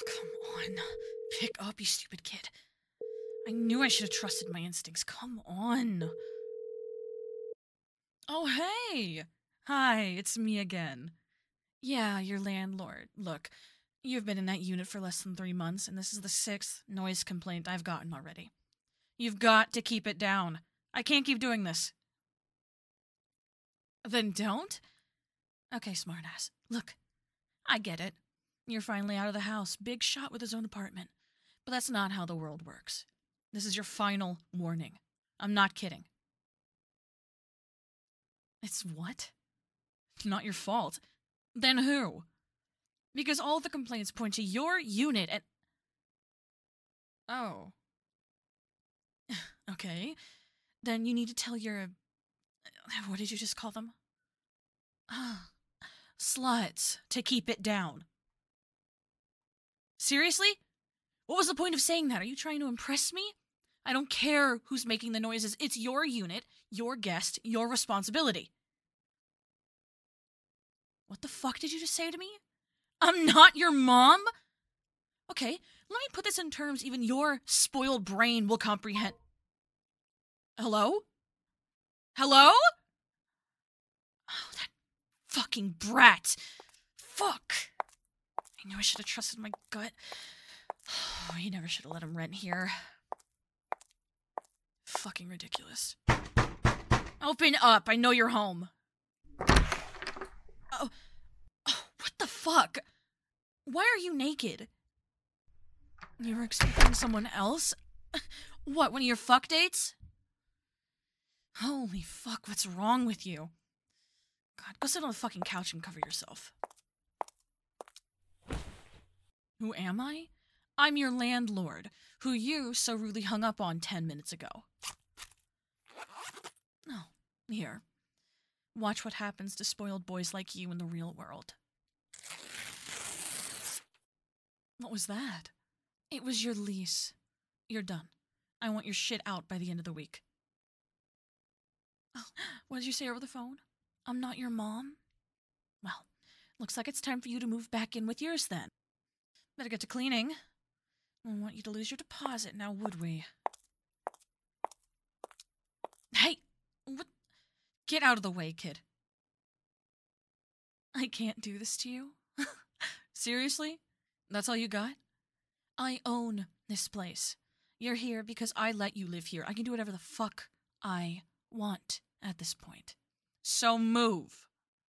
Come on. Pick up, you stupid kid. I knew I should have trusted my instincts. Come on. Oh, hey! Hi, it's me again. Yeah, your landlord. Look, you've been in that unit for less than 3 months, and this is the 6th noise complaint I've gotten already. You've got to keep it down. I can't keep doing this. Then don't? Okay, smartass. Look, I get it. You're finally out of the house. Big shot with his own apartment. But that's not how the world works. This is your final warning. I'm not kidding. It's what? Not your fault. Then who? Because all the complaints point to your unit and... Oh. Okay. Then you need to tell your... What did you just call them? Sluts to keep it down. Seriously? What was the point of saying that? Are you trying to impress me? I don't care who's making the noises. It's your unit, your guest, your responsibility. What the fuck did you just say to me? I'm not your mom? Okay, let me put this in terms even your spoiled brain will comprehend. Hello? Hello? Oh, that fucking brat. Fuck. I knew I should have trusted my gut. Oh, you never should have let him rent here. Fucking ridiculous. Open up. I know you're home. Oh, what the fuck? Why are you naked? You were expecting someone else? What, one of your fuck dates? Holy fuck, what's wrong with you? God, go sit on the fucking couch and cover yourself. Who am I? I'm your landlord, who you so rudely hung up on 10 minutes ago. Oh, here. Watch what happens to spoiled boys like you in the real world. What was that? It was your lease. You're done. I want your shit out by the end of the week. Oh, what did you say over the phone? I'm not your mom? Well, looks like it's time for you to move back in with yours then. Better get to cleaning. I don't want you to lose your deposit now, would we? Hey! What? Get out of the way, kid. I can't do this to you? Seriously? That's all you got? I own this place. You're here because I let you live here. I can do whatever the fuck I want at this point. So move.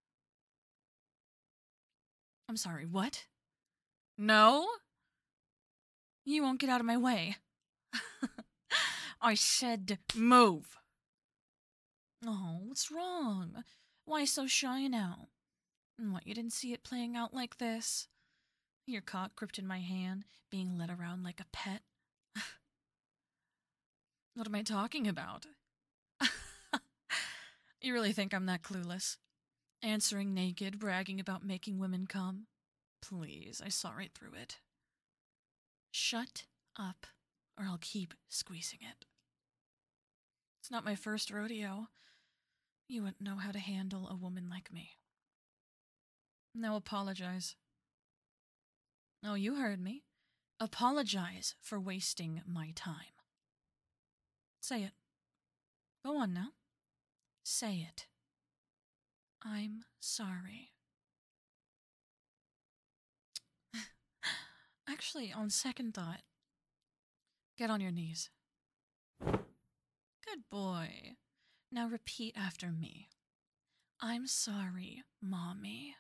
I'm sorry, what? No? You won't get out of my way. I said move. Oh, what's wrong? Why so shy now? What, you didn't see it playing out like this? Your cock gripped in my hand, being led around like a pet? What am I talking about? You really think I'm that clueless? Answering naked, bragging about making women come? Please, I saw right through it. Shut up, or I'll keep squeezing it. It's not my first rodeo. You wouldn't know how to handle a woman like me. Now apologize. Oh, you heard me. Apologize for wasting my time. Say it. Go on now. Say it. I'm sorry. Actually, on second thought, get on your knees. Good boy. Now repeat after me. I'm sorry, Mommy.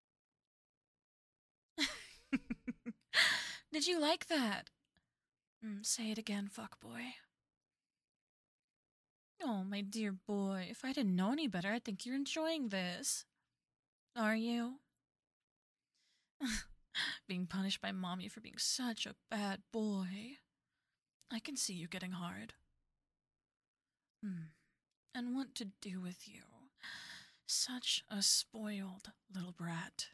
Did you like that? Say it again, fuckboy. Oh, my dear boy, if I didn't know any better, I'd think you're enjoying this. Are you? Being punished by Mommy for being such a bad boy. I can see you getting hard. And what to do with you. Such a spoiled little brat.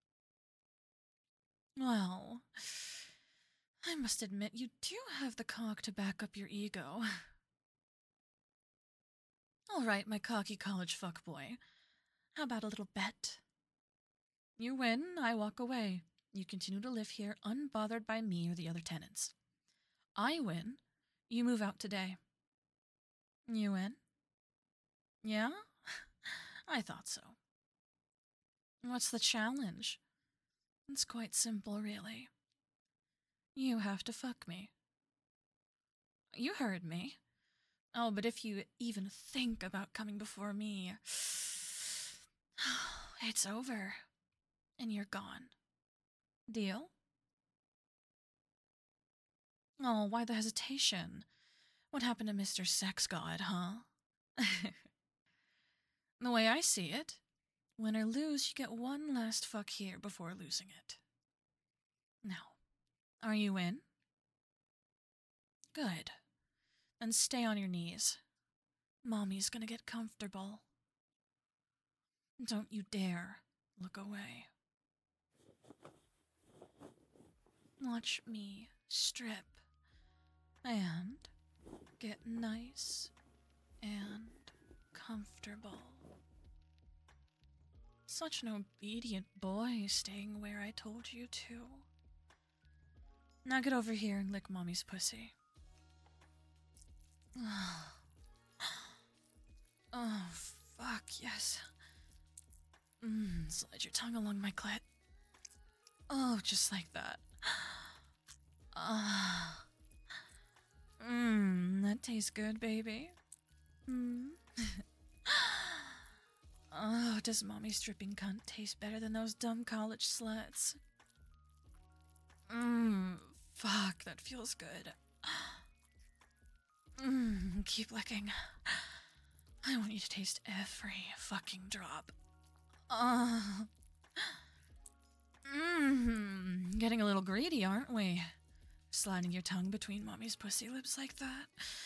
Well, I must admit you do have the cock to back up your ego. All right, my cocky college fuckboy. How about a little bet? You win, I walk away. You continue to live here unbothered by me or the other tenants. I win. You move out today. You win? Yeah? I thought so. What's the challenge? It's quite simple, really. You have to fuck me. You heard me. Oh, but if you even think about coming before me, it's over. And you're gone. Deal? Oh, why the hesitation? What happened to Mr. Sex God, huh? The way I see it, win or lose, you get one last fuck here before losing it. Now, are you in? Good. Then stay on your knees. Mommy's gonna get comfortable. Don't you dare look away. Watch me strip and get nice and comfortable. Such an obedient boy, staying where I told you to. Now get over here and lick Mommy's pussy. Oh, fuck, yes. Slide your tongue along my clit. Oh, just like that. That tastes good, baby. Oh, does Mommy's dripping cunt taste better than those dumb college sluts? Fuck, that feels good. Keep licking. I want you to taste every fucking drop. Getting a little greedy, aren't we? Sliding your tongue between Mommy's pussy lips like that.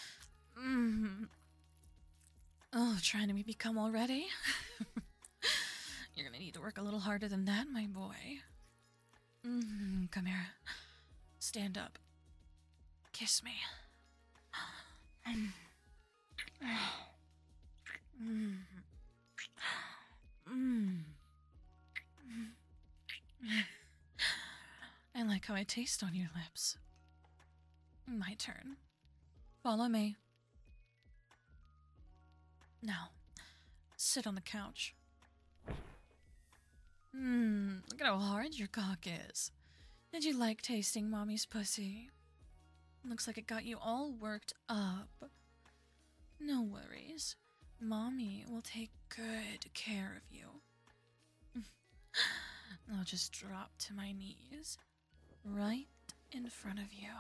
Oh, trying to make me come already? You're gonna need to work a little harder than that, my boy. Come here. Stand up. Kiss me. I like how I taste on your lips. My turn. Follow me. Now, sit on the couch. Look at how hard your cock is. Did you like tasting Mommy's pussy? Looks like it got you all worked up. No worries. Mommy will take good care of you. I'll just drop to my knees, right in front of you.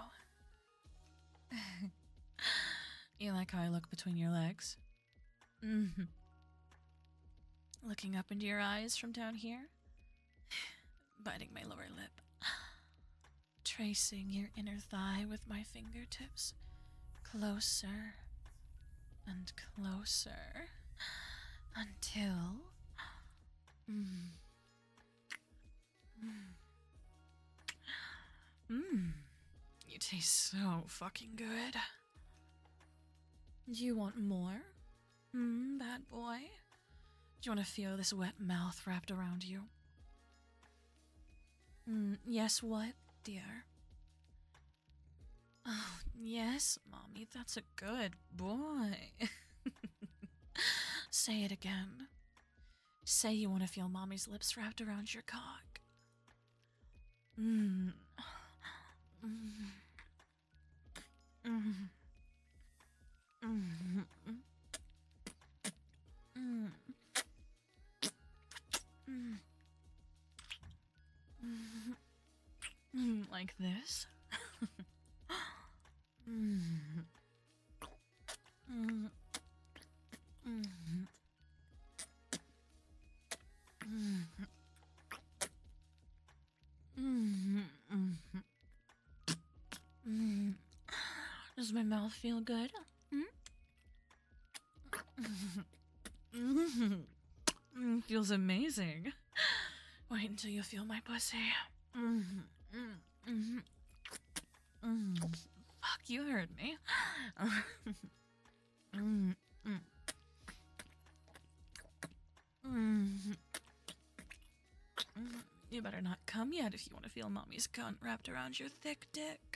You like how I look between your legs? Looking up into your eyes from down here? Biting my lower lip. Tracing your inner thigh with my fingertips. Closer and closer. Until... You taste so fucking good. Do you want more? Bad boy? Do you want to feel this wet mouth wrapped around you? Yes, what, dear? Oh, yes, Mommy, that's a good boy. Say it again. Say you want to feel Mommy's lips wrapped around your cock. Like this? Does my mouth feel good? Feels amazing. Wait until you feel my pussy. Fuck, you heard me. You better not come yet if you want to feel mommy's cunt wrapped around your thick dick.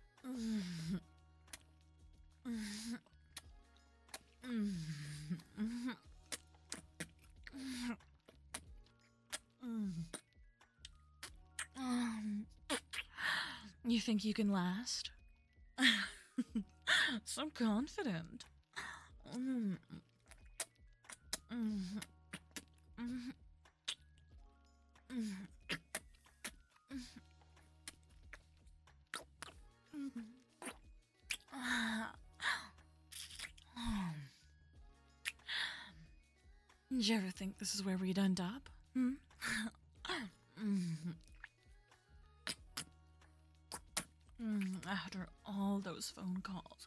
You think you can last? So confident. Did you ever think this is where we'd end up? After all those phone calls.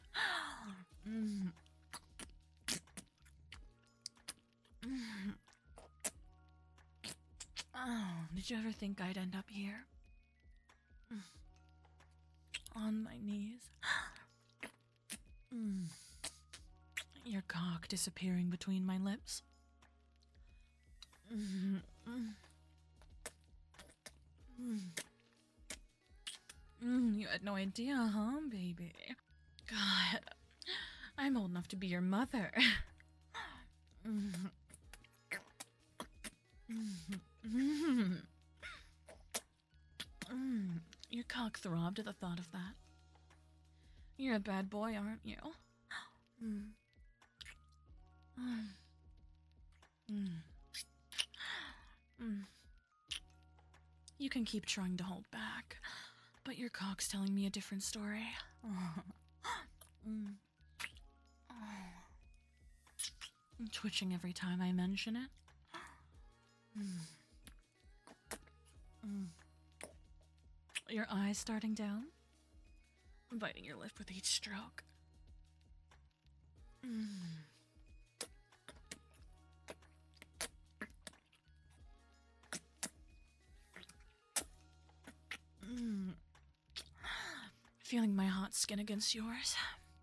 Did you ever think I'd end up here? On my knees. Your cock disappearing between my lips. You had no idea, huh, baby? God, I'm old enough to be your mother. Your cock throbbed at the thought of that. You're a bad boy, aren't you? You can keep trying to hold back, but your cock's telling me a different story. I'm twitching every time I mention it. Your eyes starting down? Biting your lip with each stroke. Feeling my hot skin against yours.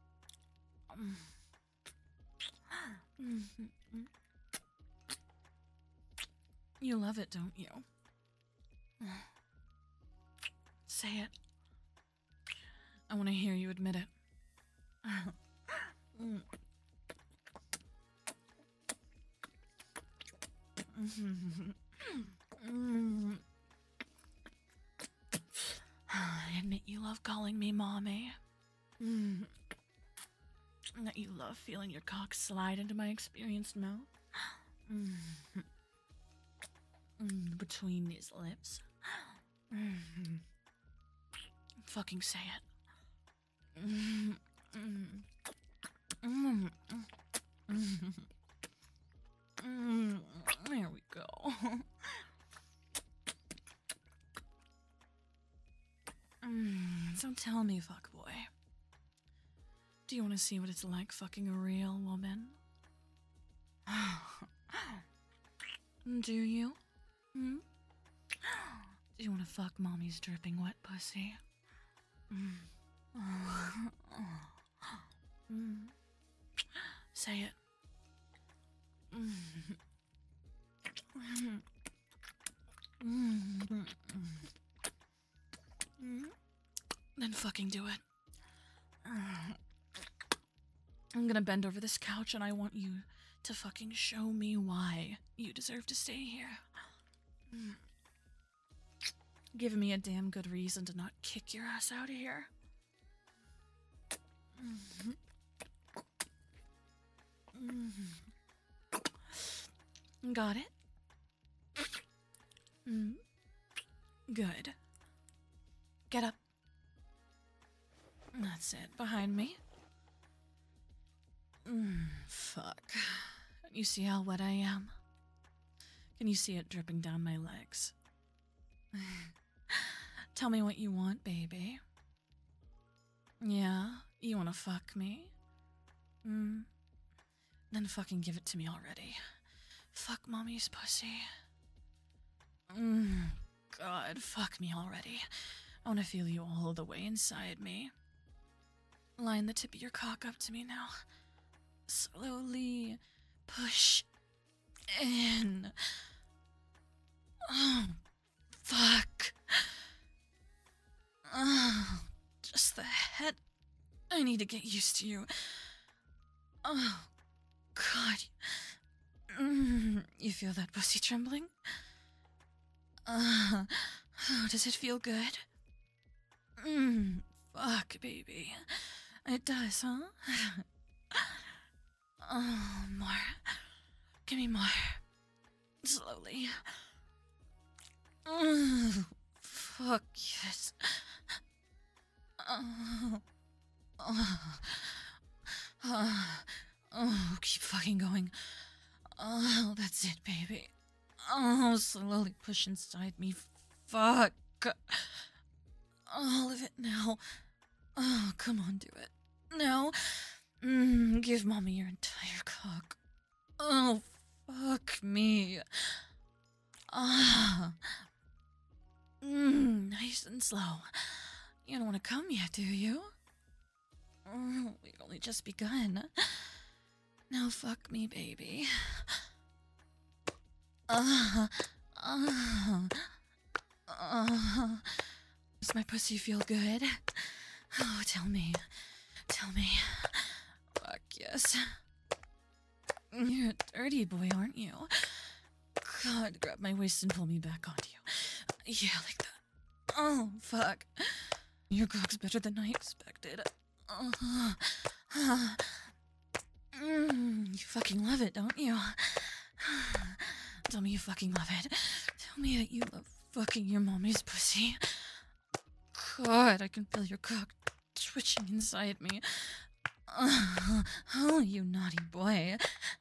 You love it, don't you? Say it. I want to hear you admit it. I admit you love calling me mommy. That you love feeling your cock slide into my experienced mouth. Between these lips. Fucking say it. There we go. So tell me, fuckboy. Do you want to see what it's like fucking a real woman? Do you? Do you want to fuck mommy's dripping wet pussy? Say it. Then fucking do it. I'm gonna bend over this couch and I want you to fucking show me why you deserve to stay here. Give me a damn good reason to not kick your ass out of here. Got it? Good. Get up. That's it, behind me. Fuck. Can you see how wet I am? Can you see it dripping down my legs? Tell me what you want, baby. Yeah? You wanna fuck me? Then fucking give it to me already. Fuck mommy's pussy. God, fuck me already. I wanna feel you all the way inside me. Line the tip of your cock up to me now. Slowly push in. Oh, fuck. I need to get used to you. Oh, God. You feel that pussy trembling? Oh, does it feel good? Fuck, baby. It does, huh? Oh, more. Give me more. Slowly. Fuck, yes. Keep fucking going. Oh, that's it, baby. Oh, slowly push inside me. Fuck. All of it now. Oh, come on, do it. Now. Give mommy your entire cock. Oh, fuck me. Nice and slow. You don't want to come yet, do you? Oh, we've only just begun. Now fuck me, baby. Does my pussy feel good? Oh, tell me. Tell me. Fuck yes. You're a dirty boy, aren't you? God, grab my waist and pull me back onto you. Yeah, like that. Oh, fuck. Your cock's better than I expected. You fucking love it, don't you? Tell me you fucking love it. Tell me that you love fucking your mommy's pussy. God, I can feel your cock twitching inside me. Oh, you naughty boy.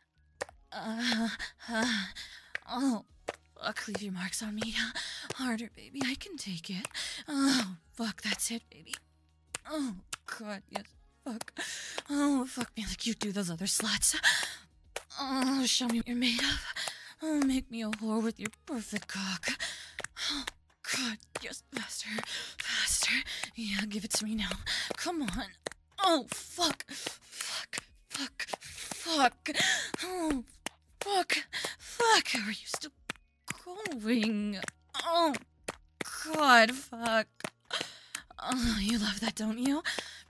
Oh, fuck, leave your marks on me. Harder, baby, I can take it. Oh, fuck, that's it, baby. Oh, God, yes, fuck. Oh, fuck me like you do those other sluts. Oh, show me what you're made of. Oh, make me a whore with your perfect cock. Oh, God, yes, faster, faster. Yeah, give it to me now. Come on. Oh, fuck, fuck, fuck, fuck. Oh, fuck, fuck. How are you still going? Oh, God, fuck. Oh, you love that, don't you?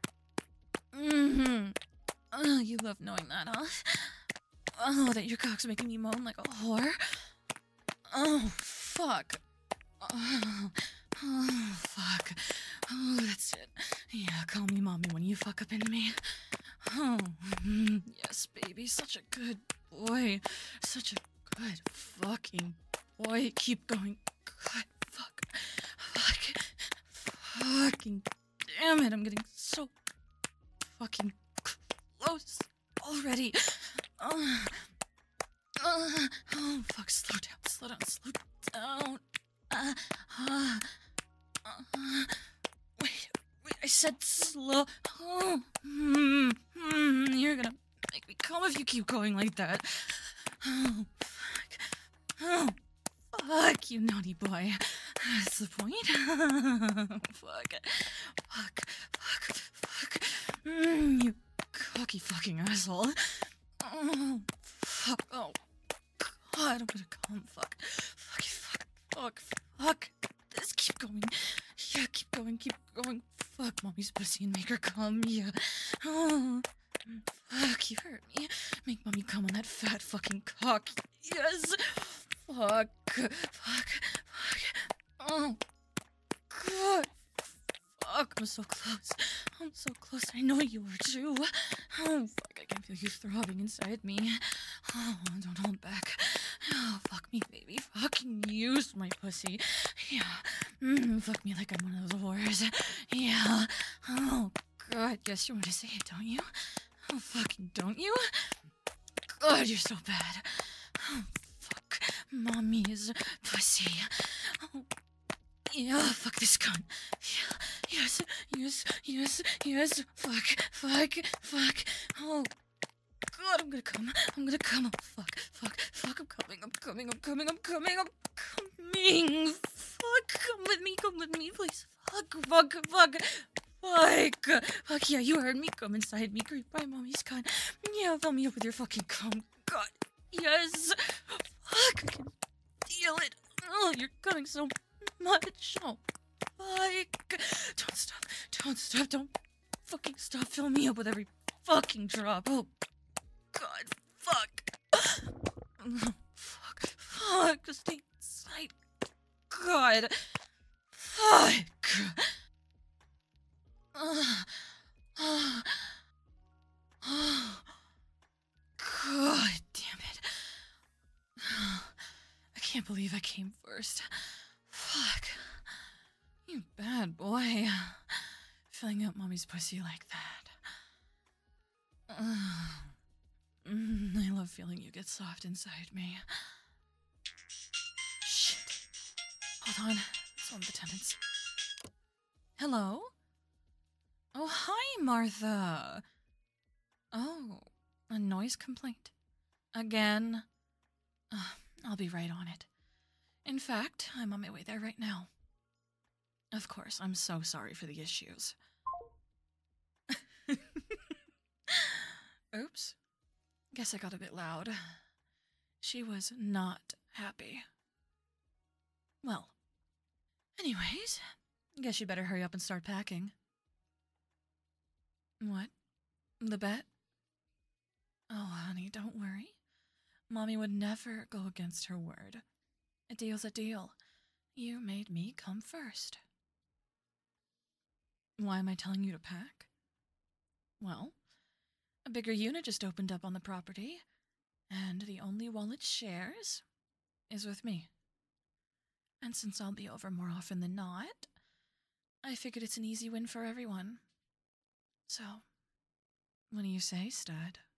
Oh, you love knowing that, huh? Oh, that your cock's making me moan like a whore? Oh, fuck. Oh, fuck. Oh, that's it. Yeah, call me mommy when you fuck up into me. Oh, yes, baby. Such a good boy. Such a good fucking boy. Keep going. God, fuck. Fuck. Fucking damn it. I'm getting so fucking close already. Oh, fuck. Slow down. Slow down. Slow down. Wait, I said slow. Oh, you're gonna make me come if you keep going like that. Oh, fuck. Oh, fuck, you naughty boy. That's the point. Fuck. Fuck. Fuck. Fuck. You cocky fucking asshole. Oh, fuck. Oh, God, I'm gonna come. Fuck. Fuck. Fuck. Fuck. Fuck. Just keep going. Yeah, keep going. Keep going. Fuck mommy's pussy and make her come. Yeah. Oh. Fuck, you hurt me. Make mommy come on that fat fucking cock. Yes. Fuck. Fuck. Fuck. Oh. God. Fuck, I'm so close. I'm so close. I know you are too. Oh, fuck, I can feel you throbbing inside me. Oh, don't hold back. Oh, fuck me, baby. Fucking use my pussy. Yeah. Fuck me like I'm one of those whores. Yeah. Oh, God, yes, you want to say it, don't you? Oh, fucking don't you? God, you're so bad. Oh, fuck. Mommy's pussy. Oh, yeah, fuck this cunt. Yeah, yes, yes, yes, yes. Fuck, fuck, fuck. Oh, God, I'm gonna come. I'm gonna come. Oh, fuck, fuck, fuck. I'm coming. I'm coming. I'm coming. I'm coming. I'm coming. Fuck, come with me, please. Fuck, fuck, fuck. Fuck. Fuck, yeah, you heard me. Come inside me. Creep by mommy's cunt. Yeah, fill me up with your fucking cum. God, yes. Fuck, I can feel it. Oh, you're coming so much. Oh, fuck. Don't stop. Don't stop. Don't fucking stop filling me up with every fucking drop. Oh, God, fuck. Fuck, just stay inside. God. Fuck. God damn it. I can't believe I came first. Fuck. You bad boy. Filling up mommy's pussy like that. I love feeling you get soft inside me. Shit. Hold on. It's one of the tenants. Hello? Oh, hi, Martha. Oh, a noise complaint. Again? I'll be right on it. In fact, I'm on my way there right now. Of course, I'm so sorry for the issues. Oops. Guess I got a bit loud. She was not happy. Well, anyways, guess you better hurry up and start packing. What? The bet? Oh, honey, don't worry. Mommy would never go against her word. A deal's a deal. You made me come first. Why am I telling you to pack? Well, a bigger unit just opened up on the property, and the only wall it shares is with me. And since I'll be over more often than not, I figured it's an easy win for everyone. So, what do you say, stud?